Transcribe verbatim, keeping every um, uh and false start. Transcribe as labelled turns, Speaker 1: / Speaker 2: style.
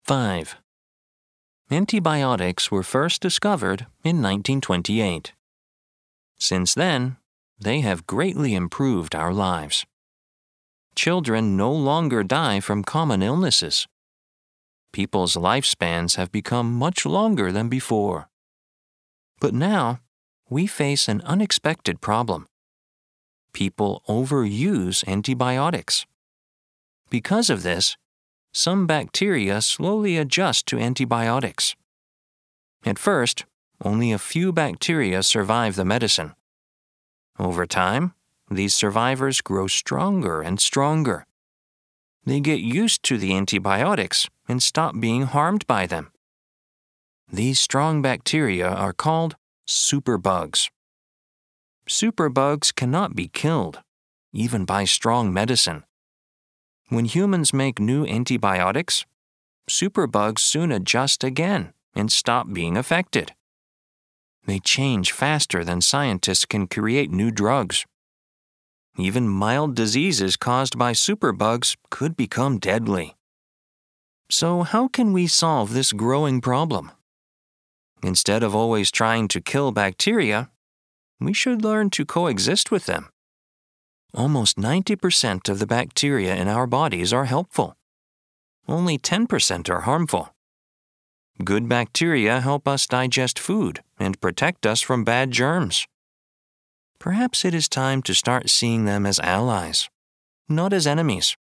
Speaker 1: five. Antibiotics were first discovered in nineteen twenty-eight. Since then, they have greatly improved our lives. Children no longer die from common illnesses. People's lifespans have become much longer than before. But now, we face an unexpected problem. People overuse antibiotics. Because of this, some bacteria slowly adjust to antibiotics. At first, only a few bacteria survive the medicine. Over time, these survivors grow stronger and stronger. They get used to the antibiotics and stop being harmed by them. These strong bacteria are called superbugs. Superbugs cannot be killed, even by strong medicine. When humans make new antibiotics, superbugs soon adjust again and stop being affected. They change faster than scientists can create new drugs. Even mild diseases caused by superbugs could become deadly. So how can we solve this growing problem? Instead of always trying to kill bacteria, we should learn to coexist with them. Almost ninety percent of the bacteria in our bodies are helpful. Only ten percent are harmful. Good bacteria help us digest food and protect us from bad germs. Perhaps it is time to start seeing them as allies, not as enemies.